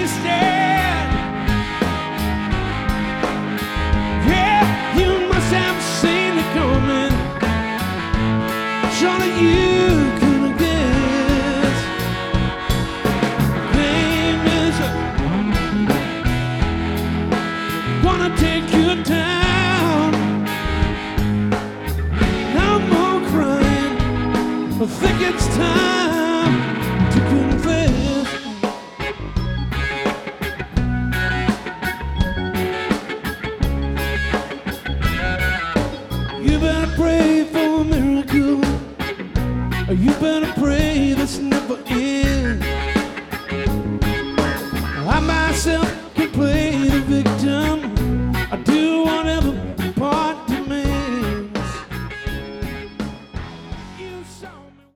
stand. Yeah, you must have seen it coming. Surely you could have guessed. Pain is gonna take you down. No more crying. I think it's time to confess. You better pray for a miracle. You better pray this never ends. I myself can play